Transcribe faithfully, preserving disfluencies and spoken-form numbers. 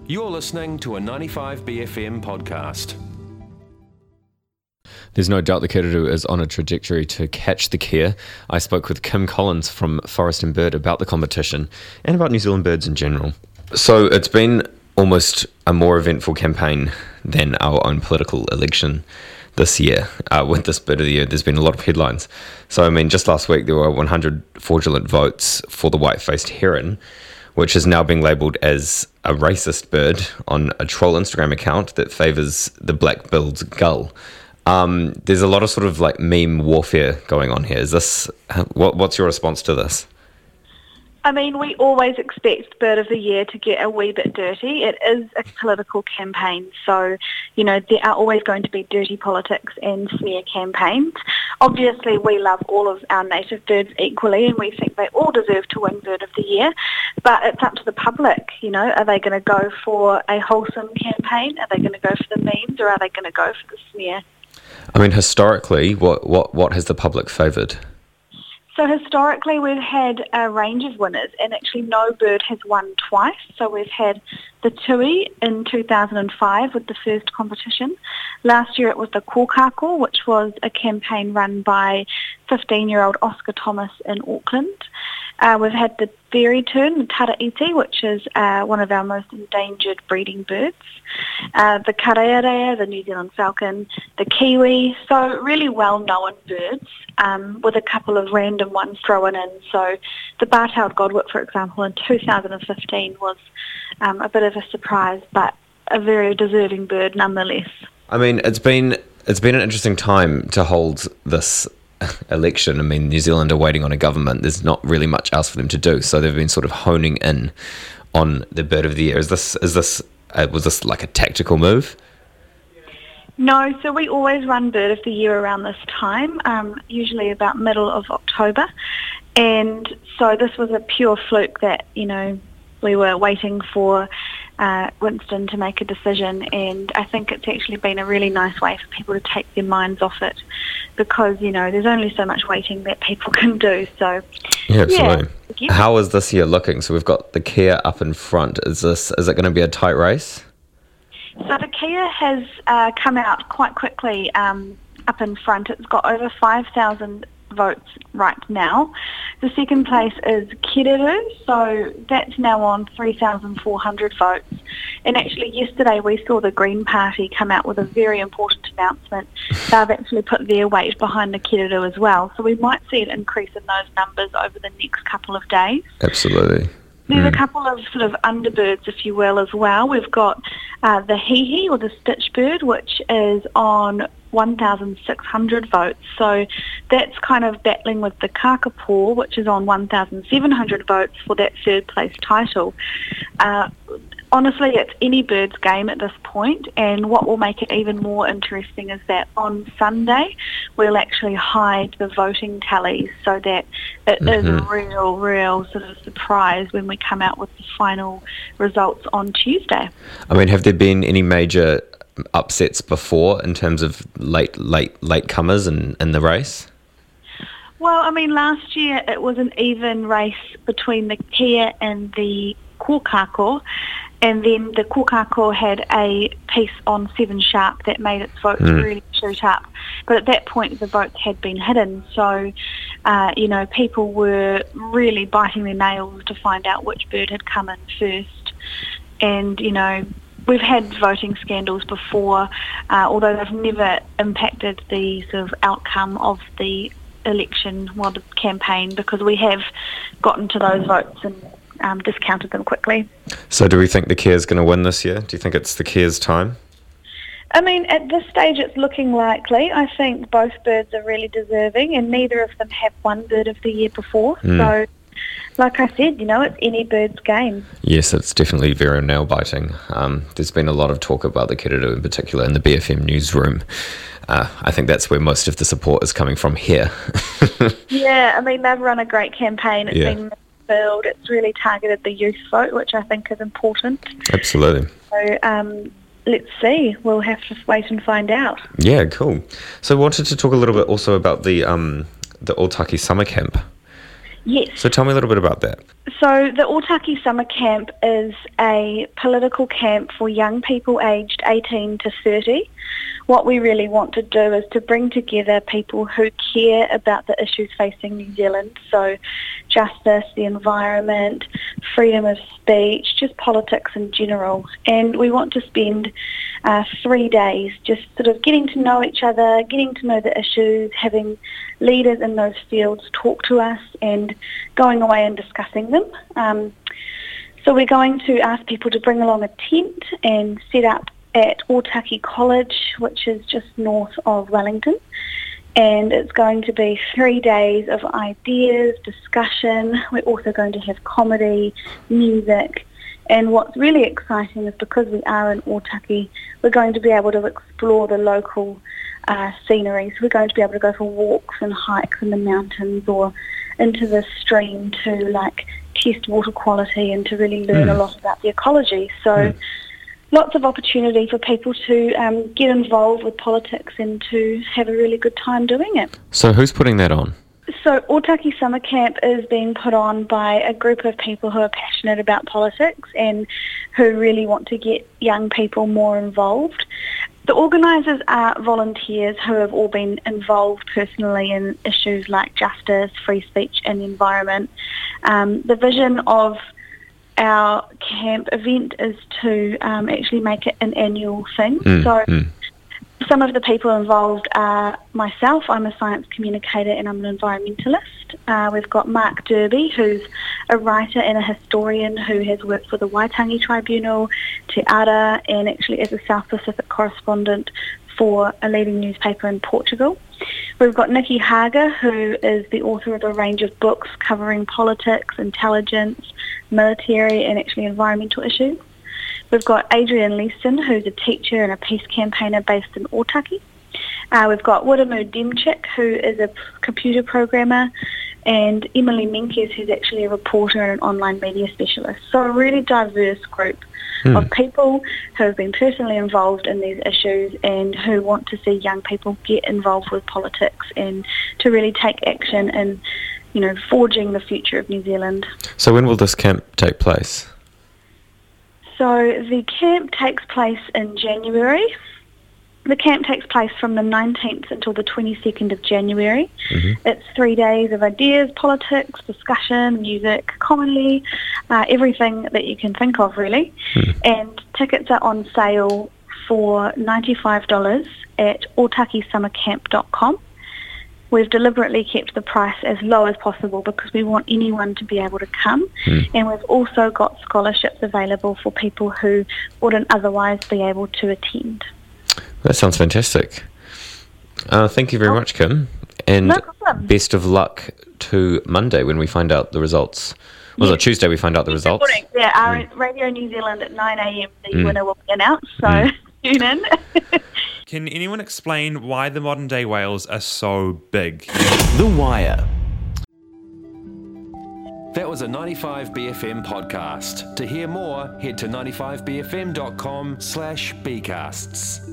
You're listening to a ninety-five B F M podcast. There's no doubt the Kiruru is on a trajectory to catch the Kea. I spoke with Kim Collins from Forest and Bird about the competition and about New Zealand birds in general. So it's been almost a more eventful campaign than our own political election this year. Uh, with this Bird of the Year, there's been a lot of headlines. So, I mean, just last week there were one hundred fraudulent votes for the white-faced heron, which is now being labelled as a racist bird on a troll Instagram account that favours the black-billed gull. Um, there's a lot of sort of like meme warfare going on here. Is this what? What's your response to this? I mean, we always expect Bird of the Year to get a wee bit dirty. It is a political campaign, so, you know, there are always going to be dirty politics and smear campaigns. Obviously, we love all of our native birds equally, and we think they all deserve to win Bird of the Year, but it's up to the public, you know. Are they going to go for a wholesome campaign? Are they going to go for the memes, or are they going to go for the smear? I mean, historically, what, what, what has the public favoured? So historically we've had a range of winners, and actually no bird has won twice. So we've had the tui in two thousand five with the first competition. Last year it was the kōkako, which was a campaign run by fifteen-year-old Oscar Thomas in Auckland. Uh, we've had the fairy tern, the taraiti, which is uh, one of our most endangered breeding birds. Uh, the karearea, the New Zealand falcon, the kiwi, so really well-known birds, um, with a couple of random ones thrown in. So the bar-tailed godwit, for example, in two thousand fifteen was um, a bit of a surprise, but a very deserving bird nonetheless. I mean, it's been it's been an interesting time to hold this election. I mean, New Zealand are waiting on a government. There's not really much else for them to do, so they've been sort of honing in on the Bird of the Year. Is this is this uh, was this like a tactical move? No, so we always run Bird of the Year around this time, um, usually about middle of October, and so this was a pure fluke that, you know, we were waiting for uh, Winston to make a decision, and I think it's actually been a really nice way for people to take their minds off it, because, you know, there's only so much waiting that people can do. So yeah, absolutely. Yeah. How is this year looking? So we've got the Kea up in front. Is this is it going to be a tight race? So the Kea has uh, come out quite quickly um, up in front. It's got over five thousand votes right now. The second place is Kiruru, so that's now on three thousand four hundred votes. And actually yesterday we saw the Green Party come out with a very important announcement. They've actually put their weight behind the Kiruru as well, so we might see an increase in those numbers over the next couple of days. Absolutely. There's mm. a couple of sort of underbirds, if you will, as well. We've got uh, the hihi, or the stitch bird, which is on one thousand six hundred votes. So that's kind of battling with the kakapo, which is on one thousand seven hundred votes for that third place title. Uh, honestly, it's any bird's game at this point, and what will make it even more interesting is that on Sunday we'll actually hide the voting tallies so that it mm-hmm. is a real, real sort of surprise when we come out with the final results on Tuesday. I mean, have there been any major upsets before in terms of late late late comers in, in the race? Well, I mean, last year it was an even race between the Kea and the kōkako, and then the kōkako had a piece on Seven Sharp that made its votes mm. really shoot up. But at that point the votes had been hidden, so uh, you know, people were really biting their nails to find out which bird had come in first. And, you know, we've had voting scandals before, uh, although they've never impacted the sort of outcome of the election, well, the campaign, because we have gotten to those votes and um, discounted them quickly. So do we think the Kea's going to win this year? Do you think it's the Kea's time? I mean, at this stage it's looking likely. I think both birds are really deserving, and neither of them have won Bird of the Year before. Mm. So, like I said, you know, it's any bird's game. Yes, it's definitely very nail-biting. Um, there's been a lot of talk about the Kiruru in particular in the B F M newsroom. Uh, I think that's where most of the support is coming from here. Yeah, I mean, they've run a great campaign. It's yeah. been filled. It's really targeted the youth vote, which I think is important. Absolutely. So, um, let's see. We'll have to wait and find out. Yeah, cool. So I wanted to talk a little bit also about the um, the Otaki summer camp. Yes. So tell me a little bit about that. So the Otaki Summer Camp is a political camp for young people aged eighteen to thirty. What we really want to do is to bring together people who care about the issues facing New Zealand, so justice, the environment, freedom of speech, just politics in general. And we want to spend uh, three days just sort of getting to know each other, getting to know the issues, having leaders in those fields talk to us and going away and discussing them. Um, so we're going to ask people to bring along a tent and set up at Otaki College, which is just north of Wellington. And it's going to be three days of ideas, discussion. We're also going to have comedy, music. And what's really exciting is because we are in Otaki, we're going to be able to explore the local uh, scenery. So we're going to be able to go for walks and hikes in the mountains or into the stream to like test water quality and to really learn mm. a lot about the ecology. So mm. lots of opportunity for people to um, get involved with politics and to have a really good time doing it. So who's putting that on? So Otaki Summer Camp is being put on by a group of people who are passionate about politics and who really want to get young people more involved. The organisers are volunteers who have all been involved personally in issues like justice, free speech and the environment. Um, the vision of our camp event is to um, actually make it an annual thing. Mm, so mm. some of the people involved are myself, I'm a science communicator and I'm an environmentalist. Uh, we've got Mark Derby, who's a writer and a historian who has worked for the Waitangi Tribunal, Te Ara, and actually is a South Pacific correspondent for a leading newspaper in Portugal. We've got Nikki Hager, who is the author of a range of books covering politics, intelligence, military and actually environmental issues. We've got Adrian Leeson, who's a teacher and a peace campaigner based in Otaki. Uh, we've got Wiramu Demchik, who is a computer programmer, and Emily Menkes, who's actually a reporter and an online media specialist. So a really diverse group mm. of people who have been personally involved in these issues and who want to see young people get involved with politics and to really take action in, you know, forging the future of New Zealand. So when will this camp take place? So the camp takes place in January. The camp takes place from the nineteenth until the twenty-second of January. Mm-hmm. It's three days of ideas, politics, discussion, music, comedy, uh, everything that you can think of really. Mm. And tickets are on sale for ninety-five dollars at otaki summer camp dot com. We've deliberately kept the price as low as possible because we want anyone to be able to come. Mm. And we've also got scholarships available for people who wouldn't otherwise be able to attend. That sounds fantastic. Uh, thank you very oh. much, Kim. And no problem. Best of luck to Monday when we find out the results. Was yes. it Tuesday we find out the Tuesday results? Morning. Yeah, our mm. Radio New Zealand at nine a.m. the mm. winner will be announced, so mm. tune in. Can anyone explain why the modern day whales are so big? The Wire. That was a ninety-five B F M podcast. To hear more, head to ninety-five b f m dot com slash bcasts.